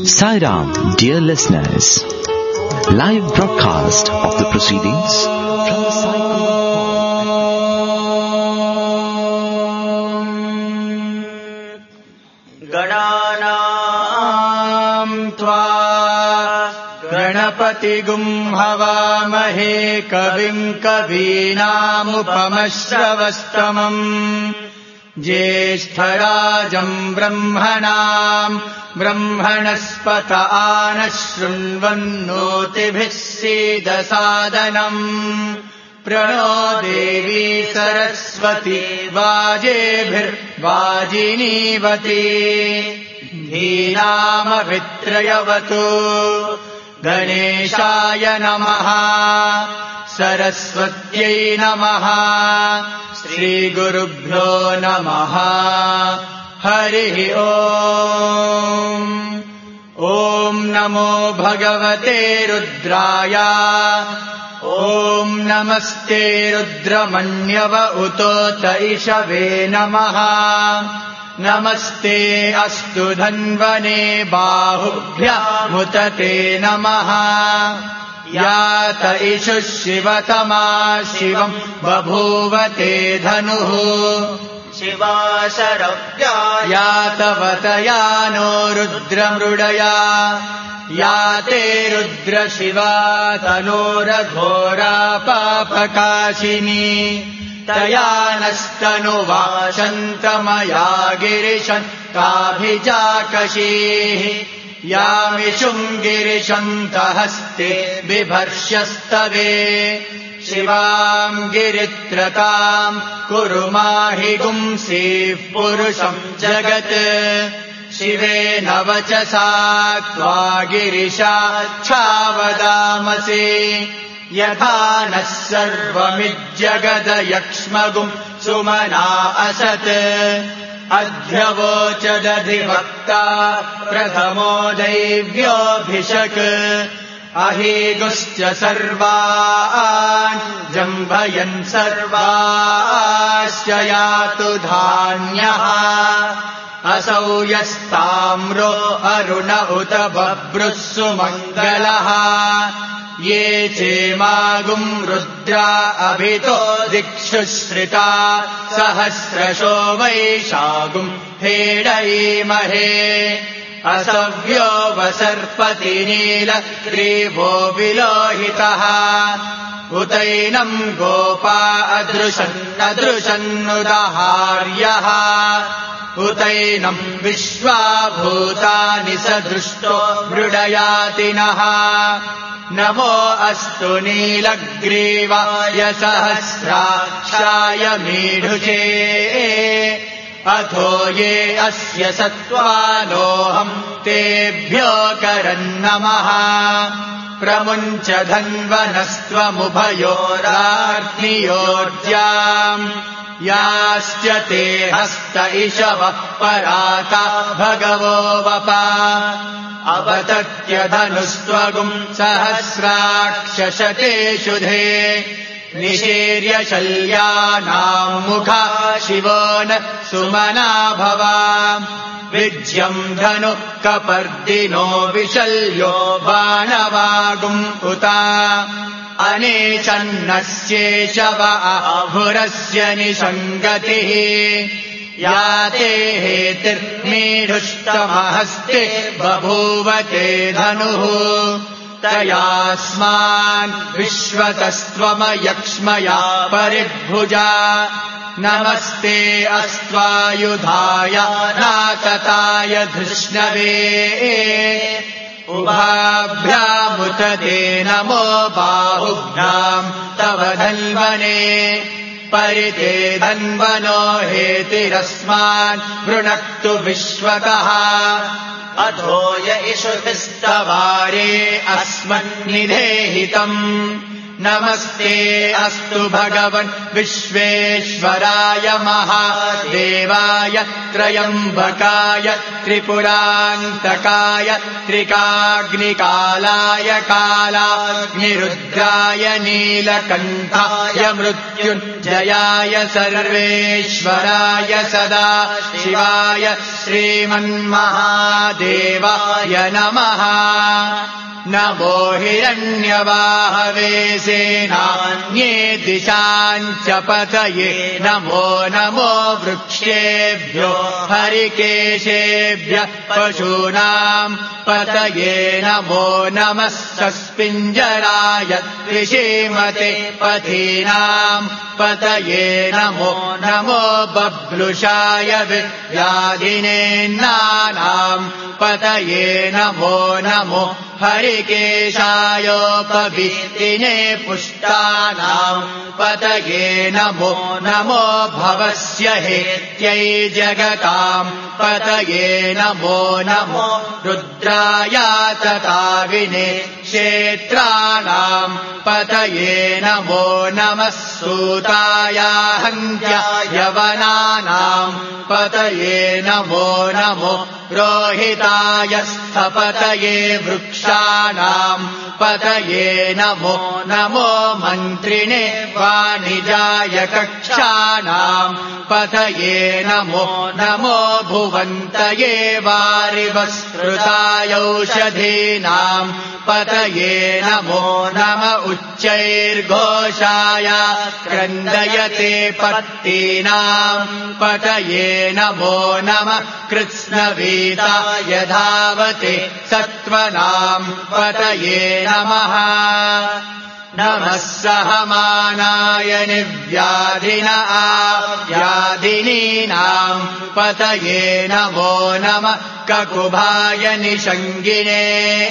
Sai Ram, dear listeners, live broadcast of the proceedings from the Sai Gananam tva Ganapatigum Havamahe Kavim Kavinam Upamashravastamam Jeshtarajam Brahmanam Brahmanaspata Anashunvannotibhissida Sadanam Prano Devi Saraswati Vajebhir Vajinivati Dhinama Vitrayavatu Ganeshaya Namaha Saraswatyai Namaha Shri Gurubhyo Namaha Harihi Om Om Namo Bhagavate Rudraya Om Namaste Rudramanyava Utota Ishave Namaha Namaste Astu Dhanvane Bahubhya Mutate Namaha Yata Ishu Shivatama Shivam Babhuvate Dhanuhu Shiva Saravya Yata Vatayano Rudra Mrudaya Yate Rudra Shiva Tanora Ghora Papakashini Tayanastanu Vashantamaya Girishan Kabhijakashihi Yamishum Girishantahaste Bibharshastave Shivam Giritratam Kurumahi Gumsi Purusham Jagat Shive Navachasa Tva Girisha Chavadamasi Yatha Nassarvamijjagada Yakshmagum Sumana Asat Adhyavochadadhivakta Prathamo Daivyo Bhishak Ahiguscha Sarvaan Jambhayan Sarvasya Yatu Dhanyaha Asau Yastamro Aruna Uta Babrussu Mangalaha Ye Chemagum Rudra Abhito Dikshushrita Sahasrasho Vaishagum Hedai Mahe Asavyo Vasarpati Nila Grivo Vilohitaha Utainam Gopa Adrushannudaharyaha Utainam Vishwabhutani Sadrushto Mrudayatinaha Namo Astu Nilagriva Yasahasrakshaya Midhuche Atho Ye Asya Sattvaloham Tebhyo Karannamaha Pramuncha Dhanvanastva Mubhayorartniyorjyam Yasya Te Hasta Ishavah Parata Bhagavo Vapa Avatatya Dhanustvagum Sahasrakshashate Shudhe Nishirya Shalyanam Mukha Shivona Sumana Bhava Vijyam Dhanu Kapardino Vishalyo Banavagum Uta Aneshannasyeeshava Ahurasya Nishangatihi Yate Hetir Midhushtamahasti Babhuvate Dhanuhu Tayasman Vishwatastvama Yakshmaya Paribhuja Namaste Astvayudhaya Nakataya Dhishnave Ubhabhyamutate Namo Bahubhyam Tava Dhanvane Parite Dhanvano Hetirasman Vrunaktu Vishwakaha Adhoya Ishuvistavare Asman Nidehitam नमस्ते अस्तु भगवन् विश्वेश्वराय महादेवाय त्र्यम्बकाय त्रिपुरान्तकाय त्रिकाग्निकालाय कालाग्निरुद्राय नीलकण्ठाय मृत्युञ्जयाय सर्वेश्वराय सदा शिवाय श्रीमन्महादेवाय नमः। नमो हिरण्यवाहवे सेनान्ये दिशाञ्च पतये नमो नमो वृक्षेभ्यो हरिकेशेभ्यः पशूनाम् पतये नमो नमः सस्पिञ्जराय त्रिशीमते पथीनाम् पतये नमो नमो बभ्लुषाय व्याधिनेन्नानाम् पतये नमो नमो हरिकेशायोपवीतिने पुष्टानाम् पतये नमो नमो भवस्य हेत्यै जगताम् पतये नमो नमो रुद्राय तताविने क्षेत्राणाम् पतये नमो नमः सूताय हन्त्ययवनानाम् पतये नमो नमो रोहिताय स्थपतये वृक्षाणाम् पतये नमो नमो मन्त्रिणे वाणिजाय कक्षाणाम् पतये नमो नमो भुवन्तये वारिवस्कृताय औषधीनाम् पतये नमो नम उच्चैर्घोषाय क्रन्दयते पत्तीनाम् पतये नमो नमः कृत्स्नवीताय धावते सत्त्वनाम् पतये नमः। नमः सहमानाय निर्व्याधिन आव्याधिनीनाम् पतये नमो नमः ककुभाय निषङ्गिने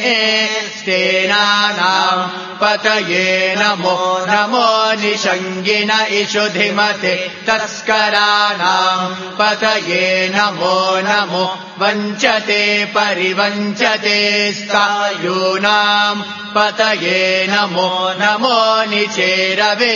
स्तेनानाम् पतये नमो नमो निषङ्गिन इषुधिमते तस्कराणाम् पतये नमो नमो वञ्चते परिवञ्चते स्थायूनाम् पतये नमो नमो निचेरवे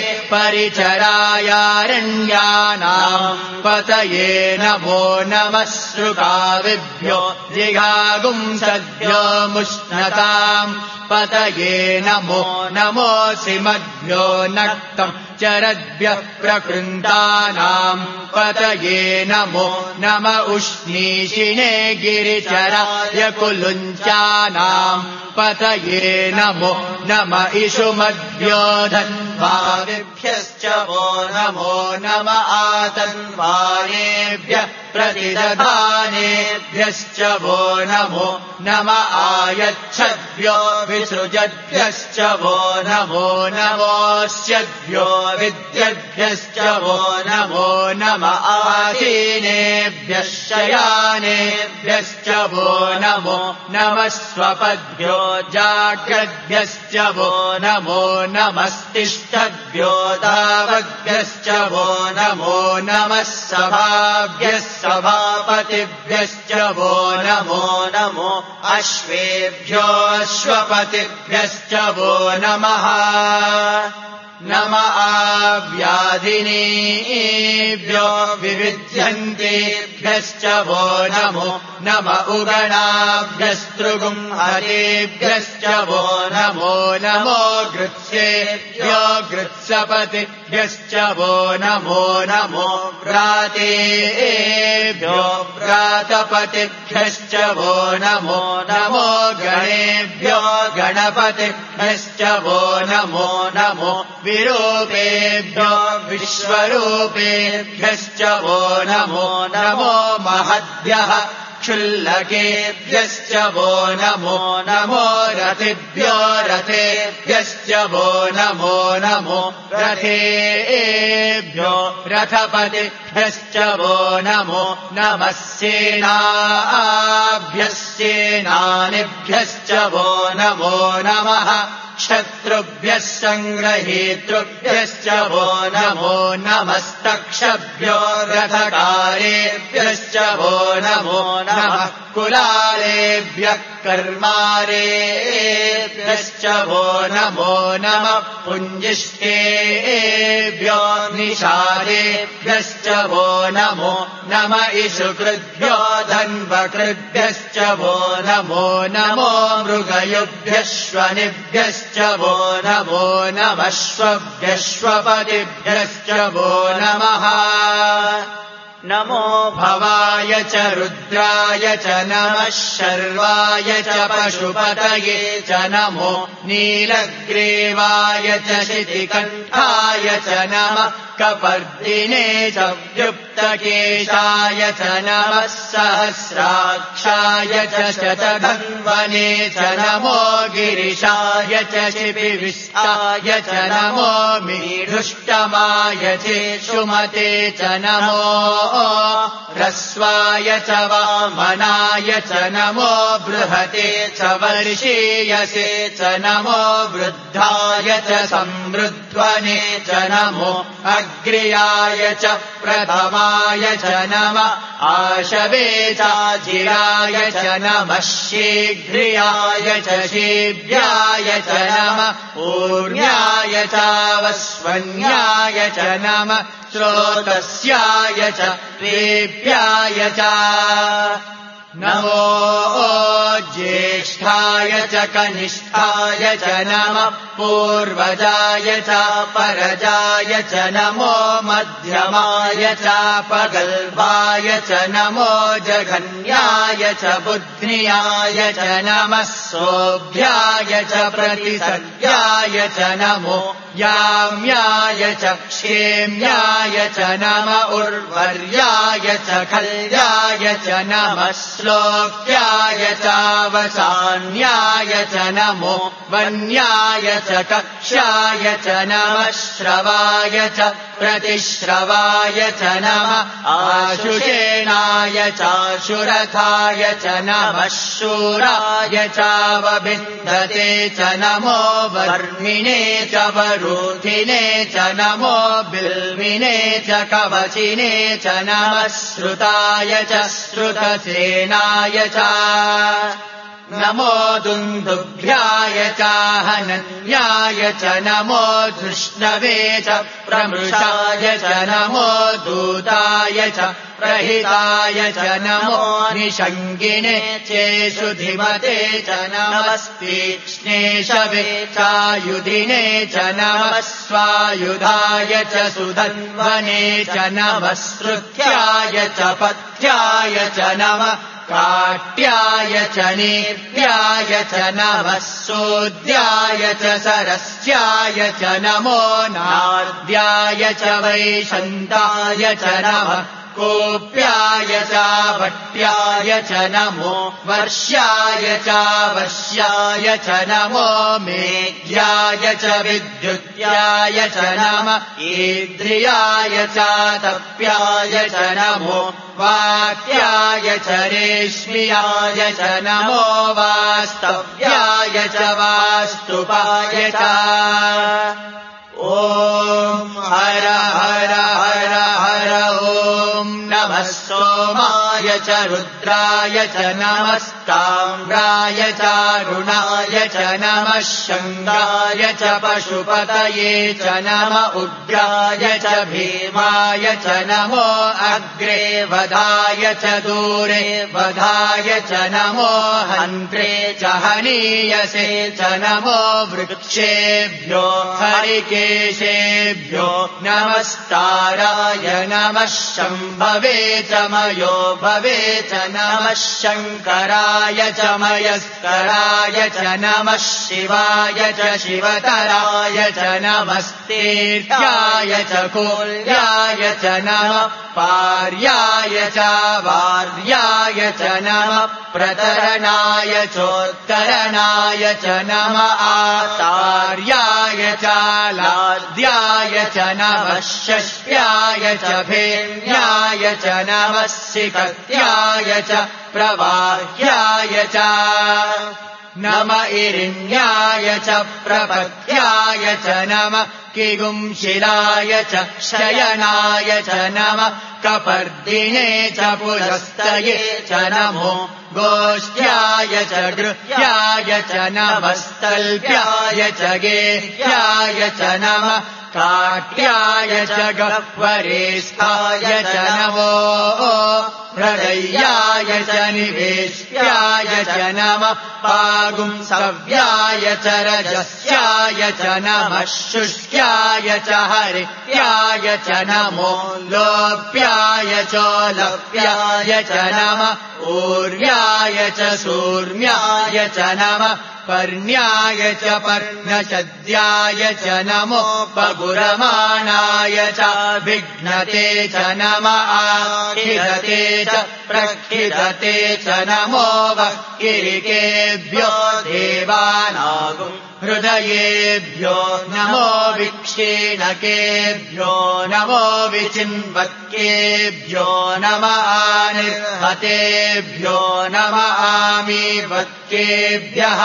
परिचरायारण्यानाम् पतये नमो नमः श्रुकाविभ्यो जिघागुंसद्भ्यो मुष्णताम् पतये नमो नमोऽसिमद्भ्यो नक्तम् चरद्भ्यः प्रकृन्तानाम् पतये नमो नम उष्णीषिणे गिरिचराय कुलुञ्चानाम् पतये नमो नम इषुमद्भ्यो धन्वादिभ्यश्च वो नमो नम आतन्वानेभ्यः प्रतिदधानेभ्यश्च वो नमो नम आयच्छद्भ्यो विसृजद्भ्यश्च वो नमो नमोऽस्यद्भ्यो विद्यद्भ्यश्च वो नमो नम आसीनेभ्यः शयानेभ्यश्च वो नमो नमः स्वपद्भ्यो जाग्रद्भ्यश्च वो नमो नमस्तिष्ठद्भ्यो धावद्भ्यश्च वो नमो नमः सभाभ्यः सभापतिभ्यश्च वो नमो नमो अश्वेभ्यो अश्वपतिभ्यश्च वो नमः। नम आव्याधिनीभ्यो विविध्यन्तेभ्यश्च वो नमो नम उगणाभ्यस्तृगुंहरेभ्यश्च वो नमो नमो गृत्सेभ्यो गृत्सपतिभ्यश्च वो नमो नमो व्रातेभ्यो व्रातपतिभ्यश्च वो नमो नमो गणेभ्यो गणपतिभ्यश्च वो नमो नमो विरूपेभ्यो विश्वरूपेभ्यश्च वो नमो नमो महद्भ्यः क्षुल्लकेभ्यश्च वो नमो नमो रथिभ्यो रथेभ्यश्च वो नमो नमो रथेभ्यो रथपतिभ्यश्च वो नमो नमः सेनाभ्यः सेनानिभ्यश्च वो नमो नमः क्षत्रुभ्यः सङ्ग्रहीतृभ्यश्च वो नमो नमस्तक्षभ्यो रथकारेभ्यश्च वो नमो नमः कुलालेभ्यः कर्मारेभ्यश्च वो नमो नमः पुञ्जिष्टेभ्यो निषादेभ्यश्च वो नमो नम इषुकृभ्यो धन्वकृभ्यश्च वो नमो नमो मृगयुभ्यश्वनिभ्यश्च वो नमो नमश्वभ्यश्वपतिभ्यश्च वो नमः नमो भवाय च रुद्राय च नमः शर्वाय च पशुपतये च नमो नीलग्रीवाय च शितिकण्ठाय च नमः कपर्दिने च व्युक्तकेशाय च नमः सहस्राक्षाय च शतधन्वने च नमो गिरिशाय च शिबिविष्टाय च नमो मीढुष्टमाय चेषुमते च नमो ह्रस्वाय च वामनाय च नमो बृहते च वर्षीयसे च नमो वृद्धाय च समृद्ध्वने च नमो अग्र्याय च प्रथमाय च नमः आशवे चाजिराय च नमः शीघ्र्याय च शीभ्याय च नमः ऊर्ण्याय चावस्वन्याय च नमः श्रोतस्याय च त्वेभ्याय च नमो ज्येष्ठाय च कनिष्ठाय च नमः पूर्वजाय च परजाय च नमो मध्यमाय च पगल्भाय च नमो जघन्याय च बुद्ध्याय च नमः सोऽभ्याय च प्रतिसद्याय च नमो याम्याय च क्षेम्याय च नम उर्वर्याय च खल्याय च नमः श्लोक्याय चावसान्याय च नमो वन्याय च कक्ष्याय च नमः श्रवाय च प्रतिश्रवाय च नमः आशुषेणाय चाशुरथाय च नमः शूराय चावबिन्दते च नमो वर्मिणे च वरूथिने च नमो बिल्विने च कवचिने च नमः श्रुताय च श्रुतसेनाय च नमो दुन्दुभ्याय चाहनन्याय च नमो धृष्णवे च प्रमृषाय च नमो दूताय च प्रहिताय च नमो निषङ्गिने चेषुधिमते च नमस्तीक्ष्णेशवे चायुधिने च नमः स्वायुधाय च सुधन्वने च नमः श्रुत्याय च पथ्याय च नमः काट्याय च नेत्याय च नमः सोद्याय च सरस्याय च नमो नाद्याय च वैशन्ताय च नमः कोप्याय चावट्याय च नमो वर्ष्याय चावश्याय च नमो मेघ्याय च विद्युत्याय च नमः ईद्रियाय चातप्याय च नमो वाक्याय च रेश्म्याय च नमो वास्तव्याय च वास्तुपाय च ॐ हर हर हर हर ॐ नमः सोमाय च रुद्राय च नमस्ताम्राय चारुणाय च नमः शङ्गाय च पशुपतये च नम उग्राय च भीमाय च नमो अग्रे वधाय च दूरे वधाय च नमो हन्त्रे च हनीयसे च नमो वृक्षेभ्यो हरिकेशेभ्यो नमस्ताराय नमः शम्भवे च मयो भवे च नमः शङ्कराय च मयस्कराय च नमः शिवाय च शिवतराय च नमस्तीर्थ्याय च कोल्याय च नमः पार्याय च वार्याय च नमः प्रतरणाय चोत्तरणाय च नमः आचार्याय च लाद्याय च नमः षष्ट्याय च भेन्याय च नमः सिकत्याय च प्रवाह्याय च नम इरिण्याय च प्रपथ्याय च नमः किगुंशिलाय च शयनाय च नमः कपर्दिने च पुरस्तये च नमो गोष्ठ्याय च गृह्याय च नमस्तल्प्याय च गेह्याय च नमः काट्याय च गह्वरेष्ठाय च नमो हृदयाय च निवेश्याय च नमः पागुंसव्याय च रजस्याय च नमः शुष्क्याय च हरित्याय च नमो लोप्याय चोलप्याय च नमः ऊर्याय च सूर्म्याय च नमः पर्ण्याय च पर्णचद्याय च नमो पगुरमाणाय च विघ्नते च नमः आखिदते च प्रक्षिदते च नमो वक्किरिकेभ्यो देवानागुम् हृदयेभ्यो नमो विक्षीणकेभ्यो नमो विचिन्वत्केभ्यो नमः निर्हतेभ्यो नमः आमीवत्केभ्यः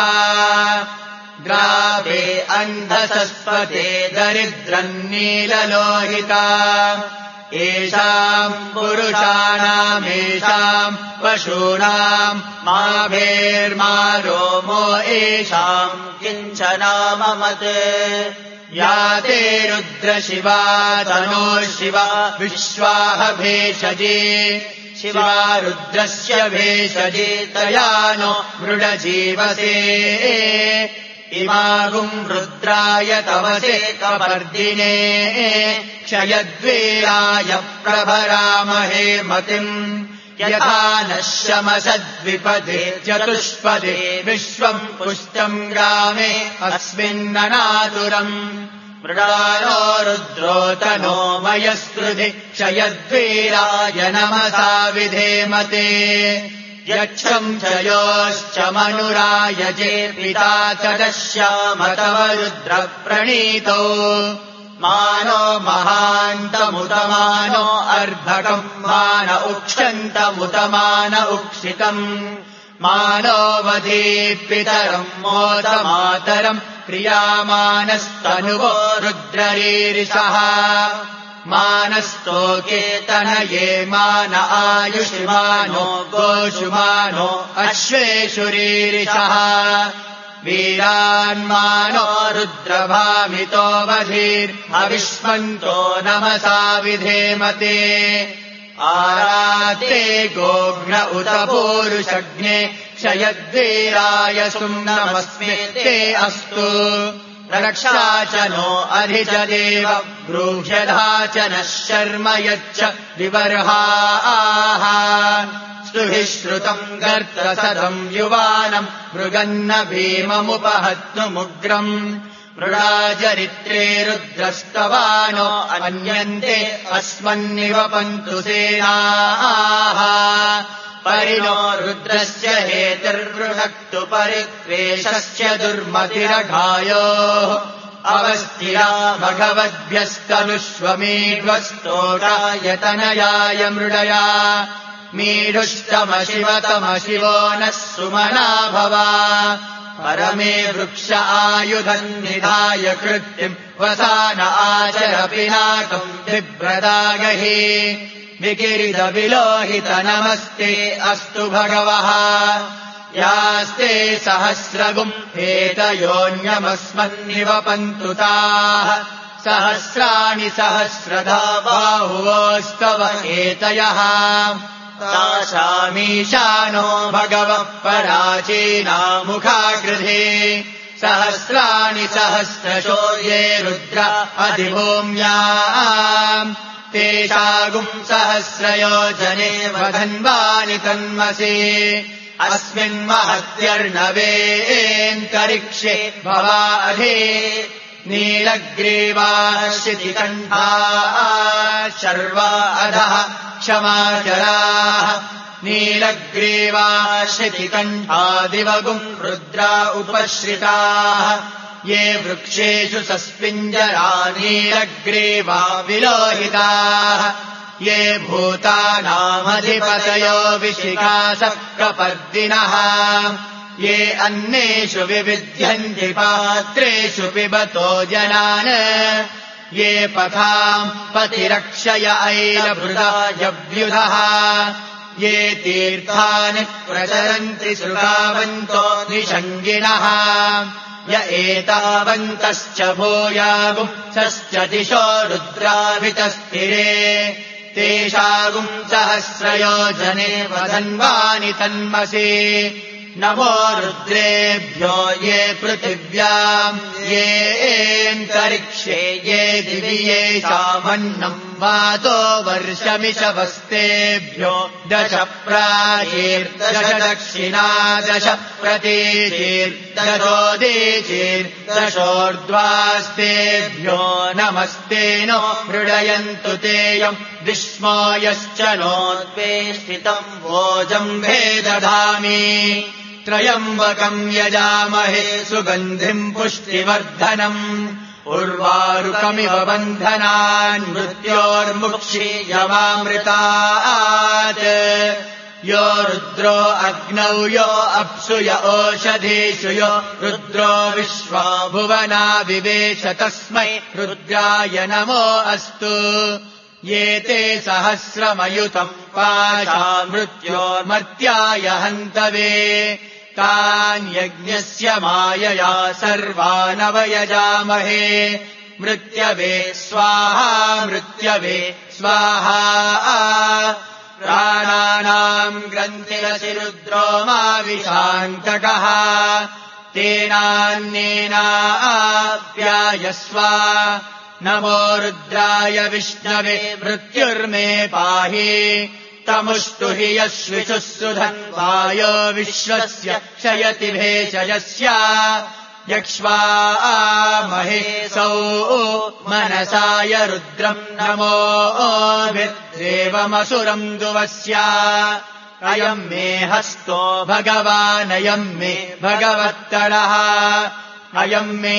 द्रावे अन्धसस्पते दरिद्रन्नीललोहिता येषाम् पुरुषाणामेषाम् पशूनाम् मा भेर्मा रोमो येषाम् किञ्चनाममत् या ते रुद्रशिवा तनोः शिवा विश्वाह भेषजे शिवा रुद्रस्य भेषजे तया नो मृडजीवसे इमागुम् रुद्राय तवसे कपर्दिने क्षयद्वीराय प्रभरामहे मतिम् यथा नः शमसद्विपदे चतुष्पदे विश्वम् पुष्टम् ग्रामे अस्मिन्ननातुरम् मृडानो रुद्रोतनो मयस्कृधि क्षयद्वीराय नमसा विधेमते यक्षम् चयोश्च मनुरायजे पिता च दश्याम तव रुद्रप्रणीतो मानो महान्तमुतमानो अर्भकम् मान उक्षन्तमुतमान उक्षितम् मानो वधीपितरम् मोदमातरम् क्रियामानस्तनुवो रुद्ररीरिषः मानस्तोकेतनये मान आयुषिमानो गोषुमानो अश्वेषुरीरिषः वीरान्मानो रुद्रभामितो वधीर्भविष्मन्तो नमसा विधेमते आराते गोघ्न उत पूरुषग्ने क्षयद्वीराय सुम्नमस्मे ते अस्तु रक्षा च नो अधि च देव ब्रूह्यधा च नः शर्म यच्च विवर्हाः स्तुभिः श्रुतम् गर्तसदम् युवानम् मृगन्न भीममुपहत्तुमुग्रम् मृडाचरित्रे रुद्रस्तवानो अन्यन्ते अस्मन्निवपन्तु सेनाः परिणो रुद्रस्य हेतिर्वृणक्तु परित्वेषस्य दुर्मतिरघायोः अवस्थिरा भगवद्भ्यस्तनुष्वमीढ्वस्तोषायतनयाय मृडया मीढुष्टमशिवतमशिवो नः सुमना भवा परमे वृक्ष आयुधम् निधाय कृत्तिम् वसान आचर पिनाकम् बिभ्रदागहि विकिरितविलोहित नमस्ते अस्तु भगवः यास्ते सहस्रगुम् हेतयोऽन्यमस्मन्निवपन्तु ताः सहस्राणि सहस्रधा बाहुवोस्तव एतयः तासामीशानो भगवः पराचीनामुखागृधे सहस्राणि सहस्रशो ये रुद्र अधिभूम्याम् तेषागुम् सहस्रयोजने वधन्वानि तन्मसि अस्मिन्महत्यर्णवेऽन्तरिक्षे भवाधे नीलग्रीवाश्चितिकण्ठाः शर्वा अधः क्षमाचराः नीलग्रीवाश्चितिकण्ठादिवगुम् रुद्रा उपश्रिताः ये वृक्षेषु सस्पिञ्जरा नीलग्रीवा विलोहिताः ये भूतानामधिपतयो विशिखासः कपर्दिनः ये अन्नेषु विविध्यन्ति पात्रेषु पिबतो जनान् ये पथाम् पतिरक्षय ऐलभृदायव्युधः ये तीर्थानि प्रचरन्ति श्रुतावन्तो निषङ्गिणः य एतावन्तश्च भूयागुंसश्च दिशो रुद्राभितस्थिरे तेषागुम् सहस्रयोजने वदन्वानि तन्मसि नमो रुद्रेभ्यो ये पृथिव्याम् येऽन्तरिक्षे ये दिवि येषामन्नम् वातो वर्षमिषवस्तेभ्यो दश प्राचीर्दश दक्षिणा दश प्रतीचीर्दशोदीचीर्दशोर्ध्वास्तेभ्यो नमस्ते नो मृडयन्तु तेयम् विश्मो यश्च नोद्वेष्टितम् वोजम्भे दधामि त्रयम्बकम् यजामहे सुगन्धिम् पुष्टिवर्धनम् उर्वारुकमिव बन्धनान् मृत्योर्मुक्षीयमामृतात् यो रुद्रो अग्नौ यो अप्सु य ओषधीषु यो रुद्रो विश्वा भुवना विवेश तस्मै रुद्राय नमो अस्तु ये ते सहस्रमयुतम् पाशा मृत्योर्मर्त्याय हन्तवे तान् यज्ञस्य मायया सर्वानवयजामहे मृत्यवे स्वाहा मृत्यवे स्वाहा प्राणानाम् ग्रन्थिरसि रुद्रो माविशान्तकः तेनान्येनाप्यायस्व नमो रुद्राय विष्णवे मृत्युर्मे पाहि तमुष्टु हि यश्विषुः सुधन्वायो विश्वस्य क्षयति भेषजस्य यक्ष्वामहेसौ मनसाय रुद्रम् नमो देवमसुरम् दुवस्य अयम् मे हस्तो भगवानयम् मे भगवत्तरः अयम् मे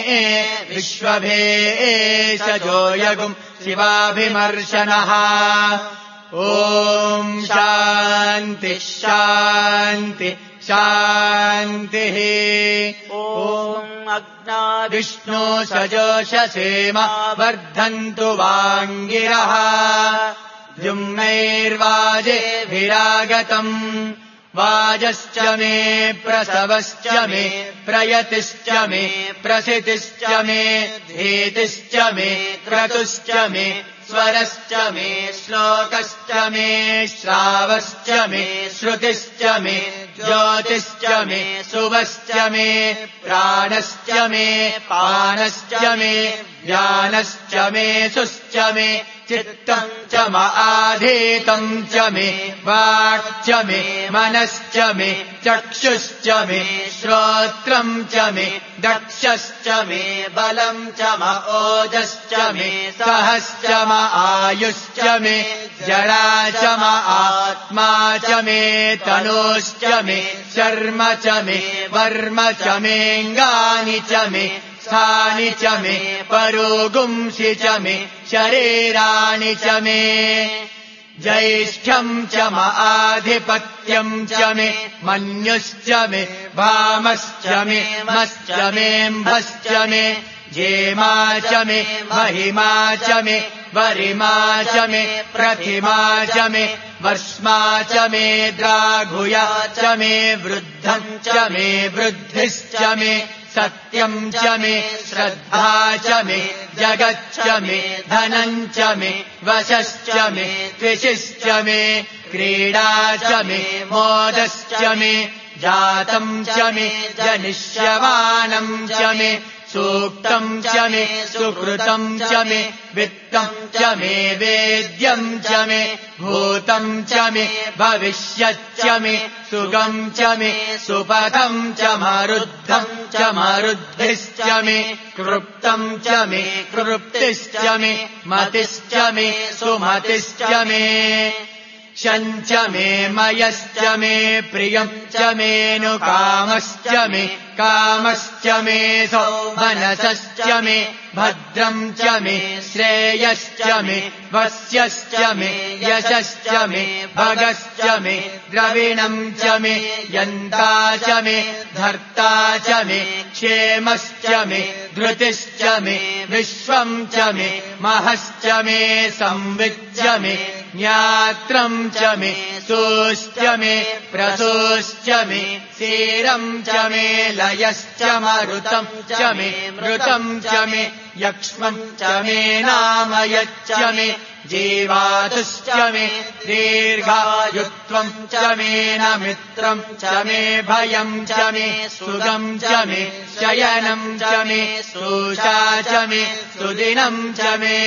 विश्वभेषजो यगुम् शिवाभिमर्शनः ॐ शान्ति शान्ति शान्तिः ॐ अग्ना विष्णु सजोषसेम वर्धन्तु वाङ्गिरः द्युम्नैर्वाजेभिरागतम् वाजश्च मे प्रसवश्च मे प्रयतिश्च मे प्रसितिश्च मे धीतिश्च मे क्रतुश्च मे स्वरश्च मे श्लोकश्च मे श्रावश्च मे श्रुतिश्च मे ज्योतिश्च मे शुभश्च मे प्राणश्च मे पानश्च मे ज्ञानश्च मे सुश्च मे चित्तम् च आधीतम् च मे वाक्च मे मनश्च मे चक्षुश्च मे श्रोत्रम् च मे दक्षश्च मे बलम् च ओजश्च मे सहश्च आयुश्च मे जरा च आत्मा च मे तनूश्च मे शर्म च मे वर्म च मेऽङ्गानि च मे स्थानि च मे परोगुंसि च मे शरीराणि च मे ज्यैष्ठ्यम् च आधिपत्यम् च मे मन्युश्च मे भामश्च मे मश्च मेऽम्भश्च मे जेमा च मे महिमा च मे वरिमा च मे प्रतिमा च मे वर्ष्मा च मे द्राघुया च मे वृद्धम् च मे वृद्धिश्च मे सत्यम् च मे श्रद्धा च मे जगच्च मे धनम् च मे वशश्च मे द्विषिश्च मे क्रीडा च मे मोदश्च मे जातम् च मे जनिष्यमानम् च मे सूक्तम् च मे सुकृतम् च मे वित्तम् च मे वेद्यम् च मे भूतम् च मे भविष्यच्च मे सुगम् च मे सुपथम् च मरुद्धम् च मरुद्धिश्च मे कृप्तम् च मे कृप्तिश्च मे मतिश्च मे सुमतिश्च मे शञ्च मे मयश्च मे प्रियम् च मेऽनुकामश्च मे कामश्च मे मनसश्च मे भद्रम् च मे श्रेयश्च मे वस्यश्च मे यशश्च मे भगश्च मे द्रविणम् च मे यन्ता च मे धर्ता च मे क्षेमश्च मे धृतिश्च मे विश्वम् च मे महश्च मे संविच्च मे ज्ञात्रम् च मे सोश्च मे प्रसोश्च मे सीरम् च मे लयश्च मरुतम् च मे मृतम् च मे यक्ष्मम् च मे नामयच्च मे जीवातुश्च मे दीर्घायुत्वम् च मे नमित्रम् च मे भयम् च मे सुगम् च मे शयनम् च मे सोषा च मे सुदिनम् च मे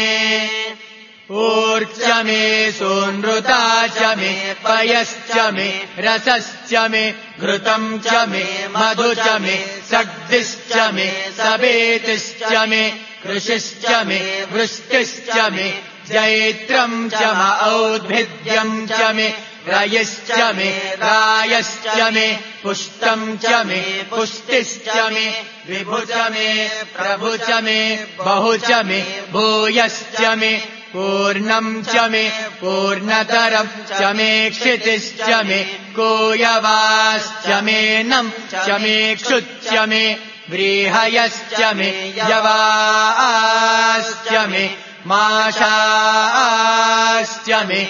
ऊर्च मे सोनृता च मे पयश्च मे रसश्च मे घृतम् च मे मधु च मे सग्धिश्च मे सवेतिश्च मे कृषिश्च मे वृष्टिश्च मे जैत्रम् च औद्भिद्यम् च मे रयिश्च मे रायश्च मे पुष्टम् च मे पुष्टिश्च मे विभु च मे प्रभु च मे बहु च मे भूयश्च मे पूर्णम् च मे पूर्णतरम् च मे क्षितिश्च मे कोयवाश्च मे नम् च मे क्षुच्च मे व्रीहयश्च मे यवाश्च मे माशाश्च मे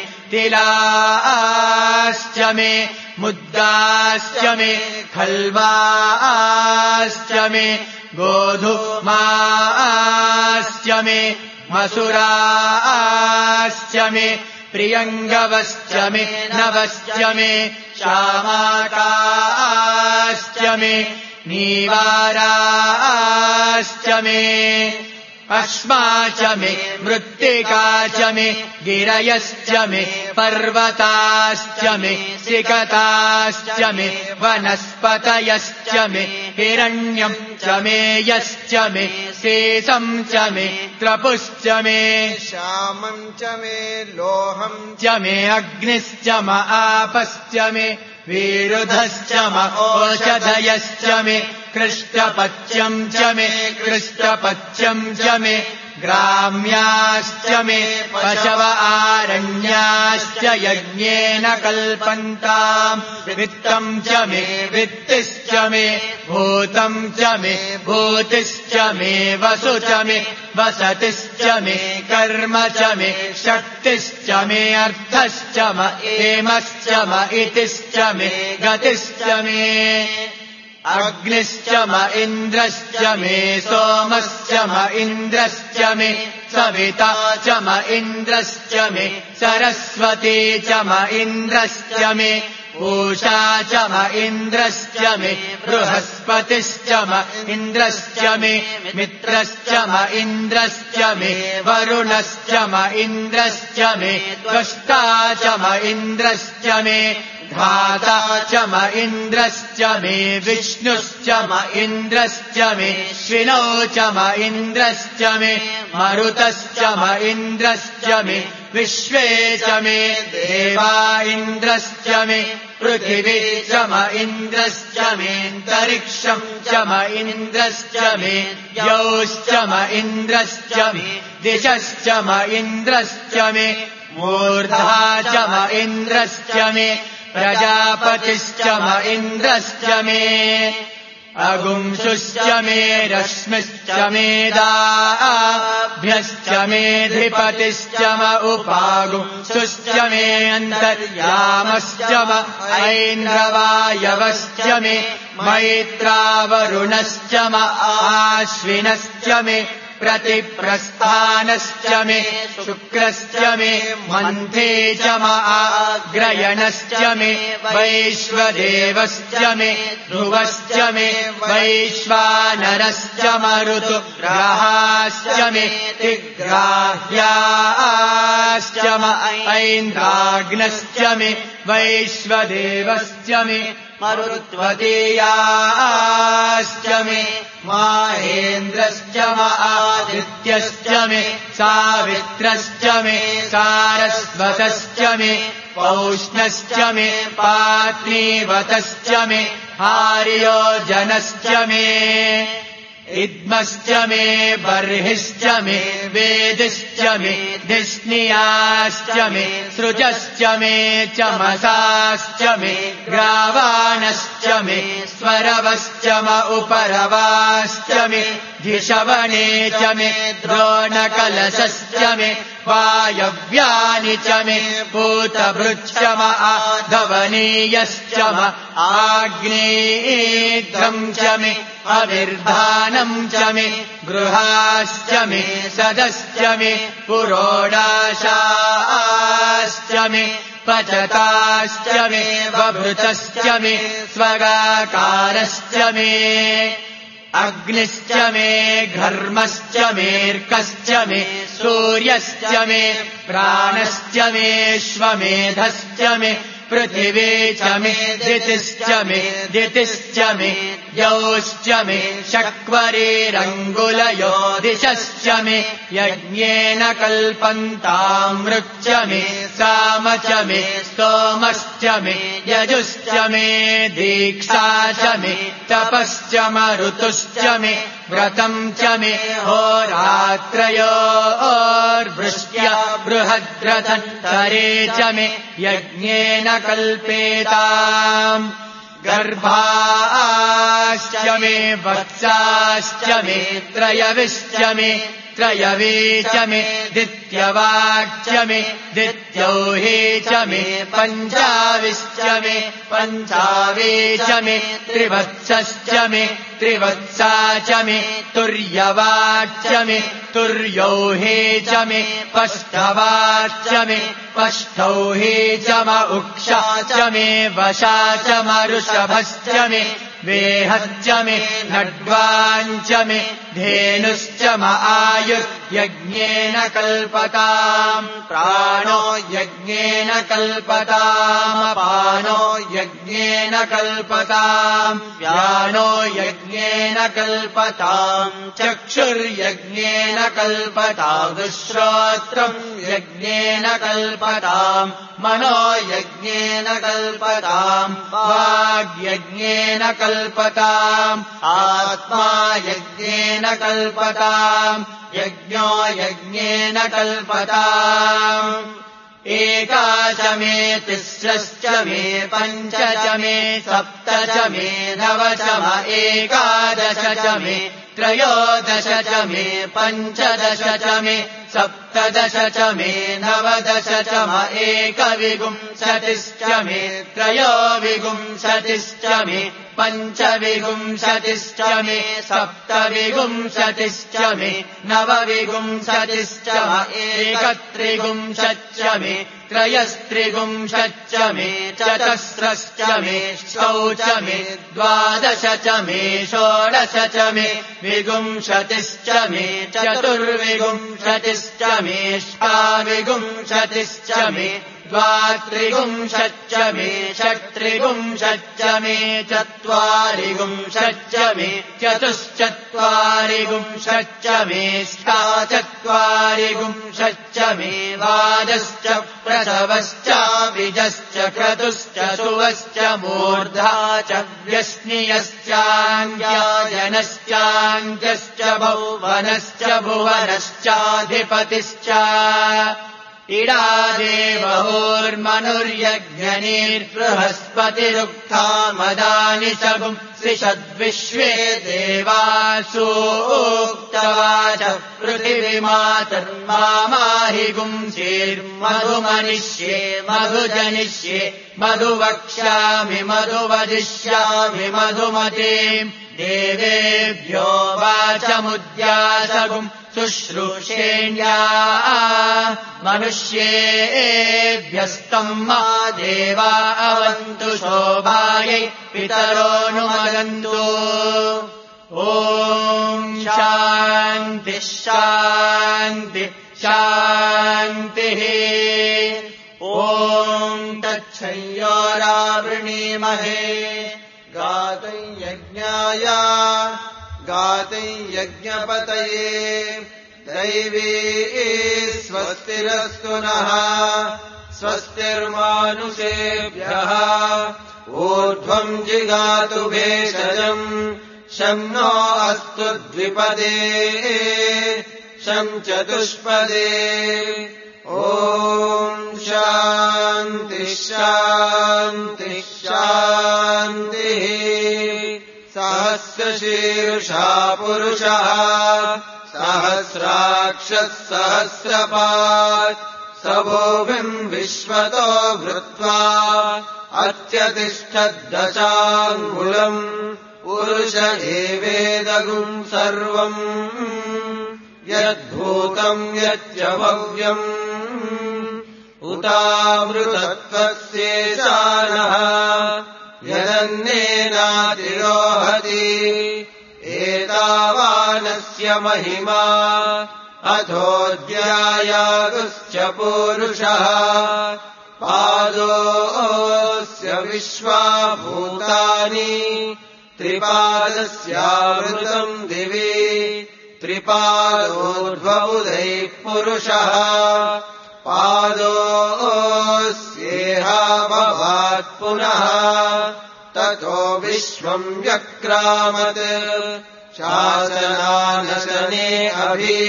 तिलाश्च मे मुद्गाश्च मे खल्वाश्च मे गोधूमाश्च मे मसुराश्च मे प्रियङ्गवश्च मे नवश्च मे श्यामाकाश्च मे नीवाराश्च मे अश्मा च मे मृत्तिका च मे गिरयश्च मे पर्वताश्च मे सिकताश्च मे वनस्पतयश्च मे हिरण्यम् च मे यश्च मे शेषम् च मे त्रपुश्च मे श्यामम् च मे लोहम् च मे अग्निश्च म आपश्च मे विरुधश्च म ओषधयश्च मे कृष्टपच्यम् च मे कृष्टपच्यम् च मे ग्राम्याश्च मे पशव आरण्याश्च यज्ञेन कल्पन्ताम् वित्तम् च मे वित्तिश्च मे भूतम् च मे भूतिश्च मे वसु च मे वसतिश्च मे कर्म च मे शक्तिश्च मे अर्थश्च म हेमश्च म इतिश्च मे गतिश्च मे अग्निश्च म इन्द्रश्च मे सोमश्च म इन्द्रश्च मे सविता च म इन्द्रश्च मे सरस्वती च म इन्द्रश्च मे पूषा च म इन्द्रश्च मे बृहस्पतिश्च म इन्द्रश्च मे मित्रश्च म इन्द्रश्च मे वरुणश्च म इन्द्रश्च मे त्वष्टा च म इन्द्रश्च मे धाता च म इन्द्रश्च मे विष्णुश्च म इन्द्रश्च मे श्विनौ च म इन्द्रश्च मे मरुतश्च म इन्द्रश्च मे विश्वे च मे देवा इन्द्रश्च मे पृथिवी च म इन्द्रश्च मेऽन्तरिक्षम् च म इन्द्रश्च मे यौश्च म इन्द्रश्च मे दिशश्च म इन्द्रश्च मे मूर्धा च म इन्द्रश्च मे प्रजापतिश्च म इन्द्रश्च मे अगुंसुश्च मे रश्मिश्च मेदाभ्यश्च मेऽधिपतिश्च म उपागुंसुश्च मे अन्तर्यामश्च म ऐन्द्रवायवश्च मे मैत्रावरुणश्च म आश्विनश्च मे प्रतिप्रस्थानश्च मे शुक्रश्च मे मन्थे च म आग्रयणश्च मे वैश्वदेवश्च मे ध्रुवश्च मे वैश्वानरश्च मरुतुग्राहाश्च मे तिग्राह्याश्च म ऐन्द्राग्नश्च मे वैश्वदेवश्च मे मरुत्वतीयाश्च मे माहेन्द्रश्च म आदित्यश्च मे सावित्रश्च मे सारस्वतश्च मे पौष्णश्च मे पात्नीवतश्च मे आर्योजनश्च मे इद्मश्च मे बर्हिश्च मे वेदिश्च मे धिष्णियाश्च मे सृजश्च मे चमसाश्च मे ग्रावाणश्च मे स्वरवश्च म उपरवाश्च मे धिषवणे च मे द्रोणकलशश्च मे वायव्यानि च मे पूतभृच्च म आधवनीयश्च म आग्नेयम् च मे अविर्धानम् च मे गृहाश्च मे सदश्च मे पुरोडाशाश्च मे पचताश्च मे वभृतश्च मे स्वगाकारश्च मे अग्निश्च मे घर्मश्च मेऽर्कश्च मे सूर्यश्च मे प्राणश्च मेऽश्वमेधश्च मे पृथिवी च मे दितिश्च मे दितिश्च मे यौश्च मे शक्वरेरङ्गुलयो दिशश्च मे यज्ञेन कल्पन्तामृक् च मे साम च मे स्तोमश्च मे यजुश्च मे दीक्षा च मे तपश्च मरुतुश्च मे व्रतम् च मे होरात्रयोर्वृष्ट्या बृहद्रथन्तरे च मे यज्ञेन कल्पेताम् गर्भाश्च मे वत्साश्च मे त्रयविश्च मे त्रयवे च मे दित्यवाक्च मे दित्यौहे च मे पञ्चाविश्च मे पञ्चावे च मे त्रिवत्सश्च मे त्रिवत्सा च मे तुर्यवाच्च मे तुर्यौहे च मे पष्टवाच्च मे पष्टौहे च म उक्षा च मे वशा च मरुषभश्च मे वेहश्च मे नड्वाञ्च मे धेनुश्च म आयुर्यज्ञेन कल्पताम् प्राणो यज्ञेन कल्पताम् अपानो यज्ञेन कल्पताम् व्यानो यज्ञेन कल्पताम् चक्षुर्यज्ञेन कल्पताम् दुःश्रोत्रम् यज्ञेन कल्पताम् मनो यज्ञेन कल्पताम् वाग्यज्ञेन कल्पताम् आत्मा यज्ञेन कल्पताम् यज्ञो यज्ञेन कल्पताम् एकाच मे तिस्रश्च मे पञ्च च मे सप्त च मे नव च म एकादश च मे त्रयोदश च मे पञ्चदश च मे सप्तदश च मे नवदश च म एकविंशतिश्च मे त्रयोविंशतिश्च मे पञ्चविंशतिश्च मे सप्तविंशतिश्च मे नवविंशतिश्च म एकत्रिंशच्च मे त्रयस्त्रिंशच्च मे चतस्रश्च मे षौ च मे द्वादश च मे षोडश च मे विंशतिश्च मे चतुर्विंशतिश्च मे षाविंशतिश्च मे द्वात्रिंशच्च मे षट्त्रिंशच्च मे चत्वारिंशच्च मे चतुश्चत्वारिंशच्च मे षाचत्वारिंशच्च मे वादश्च प्रसवश्च बीजश्च क्रतुश्च सुवश्च मूर्धा च व्यस्नियश्चान्यायनश्चान्त्यश्च भुवनश्च भुवनश्चाधिपतिश्च इडादेवहोर्मनुर्यज्ञनीर्बृहस्पतिरुक्था मदानि सगुं श्रिषद्विश्वे देवासूक्तवाच पृथिवीमातर्मामाहिगुंसेर्मधुमनिष्ये मधुजनिष्ये मधुवक्ष्यामि मधुवदिष्यामि मधुमतीम् देवेभ्यो वाचमुद्यासगुम् शुश्रूषेण्या मनुष्येभ्यस्तम् मा देवा अवन्तु शोभायै पितरोऽनुमदन्तु ॐ शान्तिः शान्तिः शान्तिः ॐ तच्छय्योरावृणीमहे गातुं यज्ञाय गातुं यज्ञपतये दैवी स्वस्तिरस्तु नः स्वस्तिर्मानुषेभ्यः ऊर्ध्वम् जिगातु भेषजम् शं नो अस्तु द्विपदे शं चतुष्पदे ॐ शान्तिः शान्तिः शान्तिः सहस्रशीर्षा पुरुषः सहस्राक्षः सहस्रपात् स भूमिम् विश्वतो भृत्वा अत्यतिष्ठद्दशाङ्गुलम् पुरुष एवेदगुम् सर्वम् यद्भूतम् यच्च भव्यम् उतामृतत्वस्येशानः यदन्नेनातिरोहति एतावानस्य महिमा अथोऽध्यायागुश्च पूरुषः पादोऽस्य विश्वाभूतानि त्रिपादस्यामृतम् दिवि त्रिपादोर्ध्वबुधैः पुरुषः पादोऽस्येहाभवात् पुनः ततो विश्वम् व्यक्रामत् शासनानशने अभि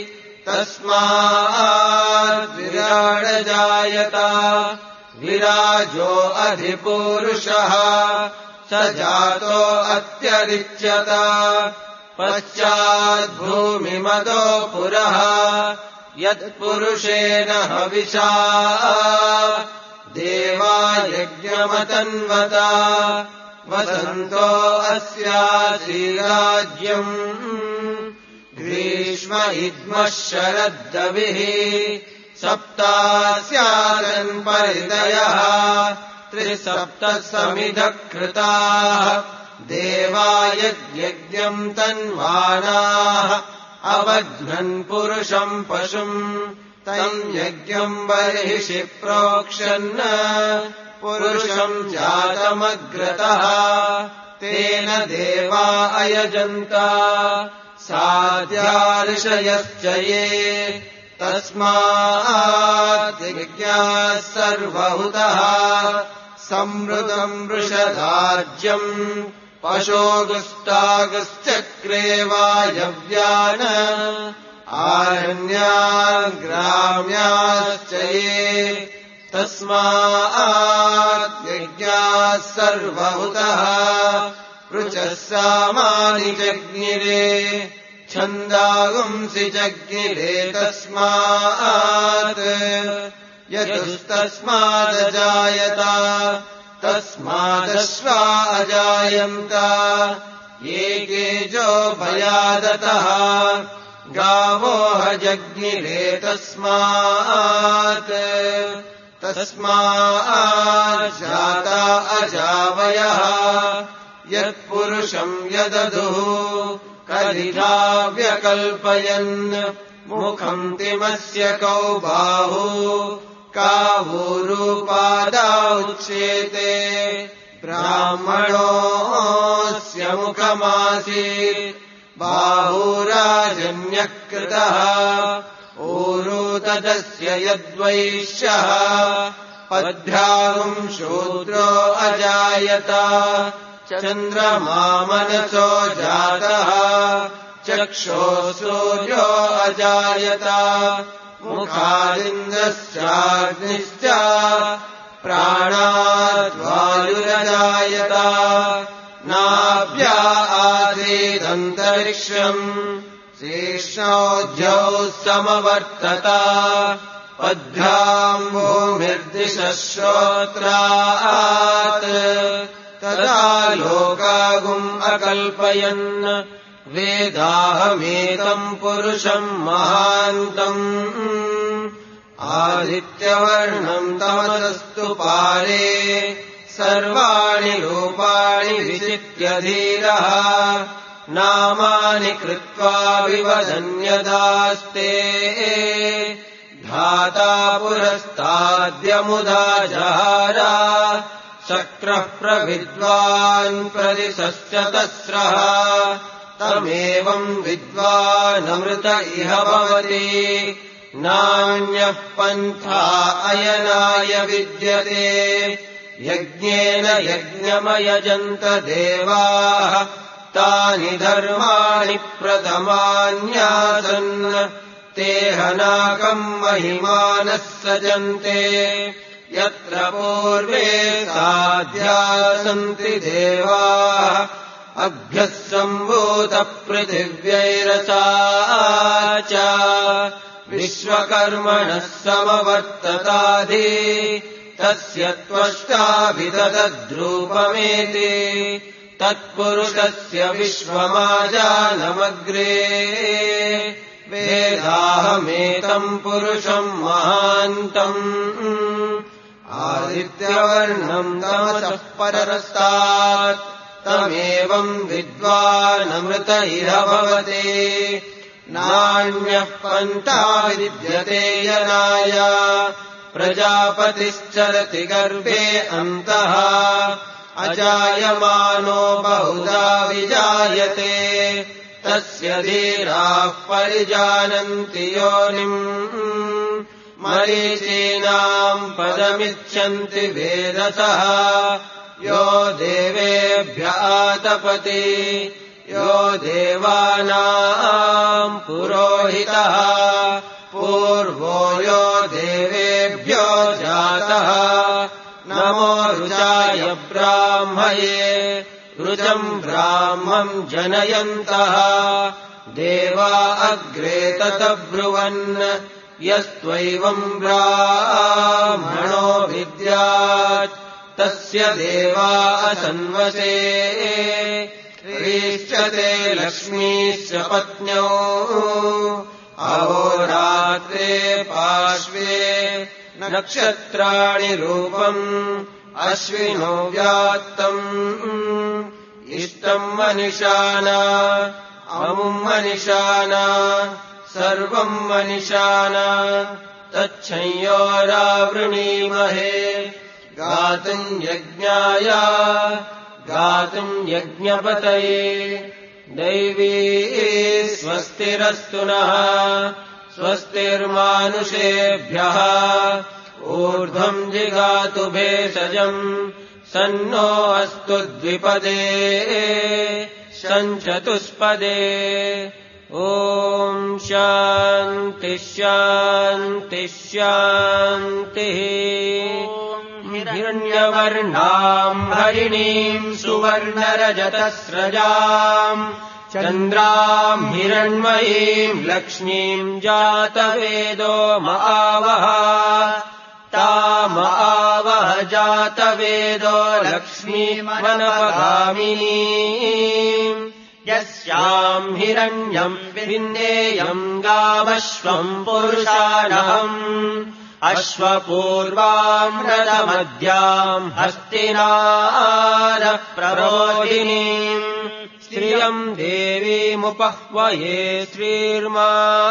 तस्माद्विराडजायत विराजो अधिपूरुषः स जातो अत्यरिच्यत पश्चाद्भूमिमदो पुरः यत्पुरुषेण हविषा देवा यज्ञमतन्वता वसन्तो अस्यासीराज्यम् ग्रीष्म इद्मः शरद्दविः सप्तास्यादन् परिदयः त्रिसप्तः समिधः कृताः देवा यज्ञम् तन्वानाः अवध्नन् पुरुषम् पशुम् तम् यज्ञम् बर्हिषि प्रोक्षन् पुरुषम् जातमग्रतः तेन देवा अयजन्त साध्यार्षयश्च ये तस्मात् यज्ञाः सर्वहुतः संवृतम् वृषधाज्यम् पशोगुस्तागुश्चक्रे वायव्यान् आरण्यान् ग्राम्याश्च ये तस्मात् यज्ञाः सर्वहुतः पृचः सामानि जज्ञिरे छन्दागुंसि जज्ञिरे तस्मात् यतुस्तस्मादजायत तस्मादश्वा अजायन्त ये केजो भयादतः गावोह जज्ञिरे तस्मात् जाता अजावयः यत्पुरुषम् यदधुः कलिधा व्यकल्पयन् मुखम् तिमस्य कौ बाहु कावूरूपादा उच्येते ब्राह्मणोऽस्य मुखमासीत् बाहुराजन्यकृतः ऊरू तदस्य यद्वैश्यः पद्भ्यागुम् शूद्रो अजायत चन्द्रमा मनसो जातः चक्षुः सूर्यो अजायत मुखादिन्द्रश्चाग्निश्च प्राणाद्वायुरजायत नाभ्या आसीदन्तरिक्षम् शीर्षोऽध्यौ समवर्तत पद्भ्याम् भूमिर्दिशः श्रोत्रात् तदा लोकागुम् अकल्पयन् वेदाहमेतम् पुरुषम् महान्तम् आदित्यवर्णम् तमसस्तु पारे सर्वाणि रूपाणि विचित्य धीरः नामानि कृत्वा विवदन्यदास्ते धाता पुरस्ताद्यमुदा जहार शक्रः प्रविद्वान् प्रदिशश्चतस्रः तमेवम् विद्वानमृत इह भवति नान्यः पन्था अयनाय विद्यते यज्ञेन यज्ञमयजन्त देवाः तानि धर्माणि प्रथमान्यासन् ते हनाकम् महिमानः सजन्ते यत्र पूर्वे साध्या सन्ति देवाः अभ्यः सम्भूतपृथिव्यैरसा च विश्वकर्मणः समवर्तताधि तस्य त्वष्टाभिदधद्रूपमेति तत्पुरुषस्य विश्वमाजानमग्रे वेदाहमेतम् पुरुषम् महान्तम् आदित्यवर्णम् तमसः परस्तात् तमेवम् विद्वानमृत इह भवते नान्यः पन्था विद्यते यनाय प्रजापतिश्चरति गर्भे अन्तः अजायमानो बहुधा विजायते तस्य धीराः परिजानन्ति योनिम् मरीचीनाम् पदमिच्छन्ति वेदसः यो देवेभ्य आतपति यो देवानाम् पुरोहितः पूर्वो यो देवेभ्यो जातः नमो रुचाय ब्राह्मये रुचम् ब्राह्मम् जनयन्तः देवा अग्रे ततब्रुवन् यस्त्वैवम् ब्राह्मणो विद्यात् तस्य देवा असन्वसे क्रीश्चते लक्ष्मीश्च पत्न्यौ अहोरात्रे पार्श्वे नक्षत्राणि रूपम् अश्विनो व्यात्तम् इष्टम् मनिषाना अमुम् मनिषाना सर्वम् मनिषाना तच्छंयोरावृणीमहे गातुम् यज्ञाय गातुम् यज्ञपतये दैवी स्वस्तिरस्तु नः स्वस्तिर्मानुषेभ्यः ऊर्ध्वम् जिगातु भेषजम् सन्नो अस्तु द्विपदे शञ्चतुष्पदे ॐ शान्तिः शान्तिः शान्तिः हिरण्यवर्णाम् हरिणीम् सुवर्णरजतस्रजाम् चन्द्राम् हिरण्मयीम् लक्ष्मीम् जातवेदो मआवह तामआवह जातवेदो लक्ष्मीमनपगामिनीम् यस्याम् हिरण्यम् विन्देयम् गावश्वम् पुरुषाणम् अश्वपूर्वाम् रथमध्याम् हस्तिनार प्ररोहिणीम् श्रियम् देवीमुपह्वये श्रीर्मा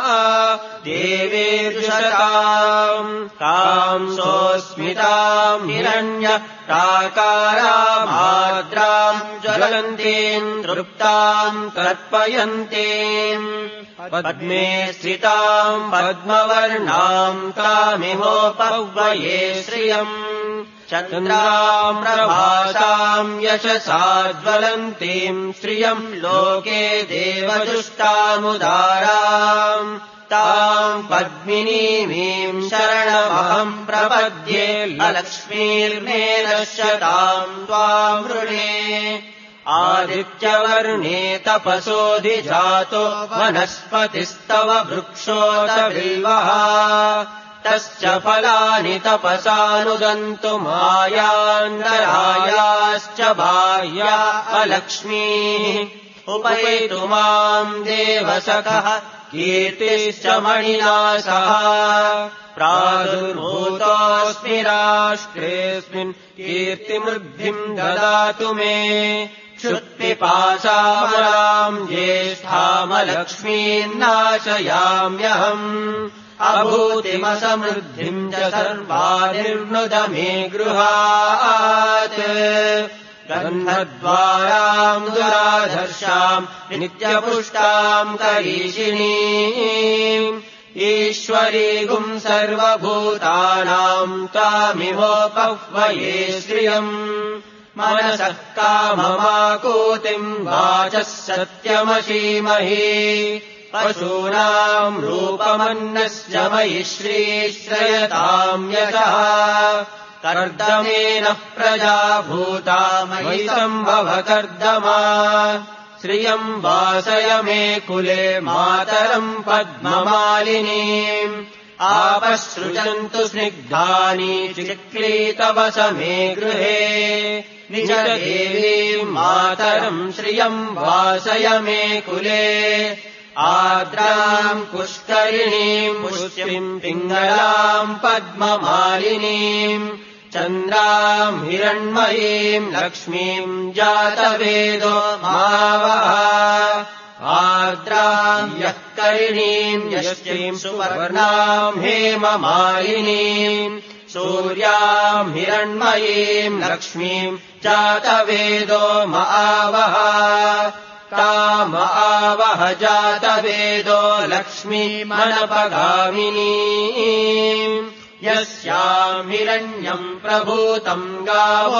देवीर्जुषताम् ताम् सोऽस्मिताम् हिरण्य प्राकारामाद्राम् ज्वलन्तीम् तृप्ताम् तर्पयन्तीम् पद्मे स्थिताम् पद्मवर्णाम् तामिहोपह्वये श्रियम् चन्द्राम् प्रभासाम् यशसा ज्वलन्तीम् श्रियम् लोके देवजुष्टामुदाराम् ताम् पद्मिनीमीम् शरणमहम् प्रपद्ये लक्ष्मीर्मे नश्यताम् त्वाम् वृणे आदित्यवर्णे तपसोऽधिजातो वनस्पतिस्तव वृक्षोत बिल्वः तश्च फलानि तपसानुदन्तु मायान्तरायाश्च बाह्या अलक्ष्मीः उपैतु माम् देवसखः कीर्तिश्च मणिना सह प्रादुर्भूतोऽस्मि राष्ट्रेऽस्मिन् कीर्तिमृद्धिम् ददातु मे क्षुत्पिपासामलाम् ज्येष्ठामलक्ष्मीम् नाशयाम्यहम् अभूतिमसमृद्धिम् च सर्वानिर्नुद मे गृहात् गन्धद्वाराम् दुराधर्षाम् नित्यपुष्टाम् करीषिणीम् ईश्वरीगुम् सर्वभूतानाम् तामिमोपह्वये श्रियम् मनसः काममाकूतिम् वाचः सत्यमशीमहि पशूनाम् रूपमन्नस्य मयि श्रीश्रयताम् यशः कर्दमेन प्रजा भूता मयि सम्भव कर्दमा श्रियम् वासय मे कुले मातरम् पद्ममालिनीम् आपसृजन्तु स्निग्धानि चिक्लीतवस मे गृहे निजदेवीम् मातरम् श्रियम् वासय मे कुले आर्द्राम् पुष्करिणीम् पुष्टिम् पिङ्गलाम् पद्ममालिनीम् चन्द्राम् हिरण्मयीम् लक्ष्मीम् जातवेदो मावः आर्द्राम् यः करिणीम् यश्चीम् सुवर्णाम् हेममालिनीम् सूर्याम् हिरण्मयीम् लक्ष्मीम् जातवेदो मावः ताम आवह जातवेदो लक्ष्मीमनपगामिनीम् यस्याम् हिरण्यम् प्रभूतम् गावो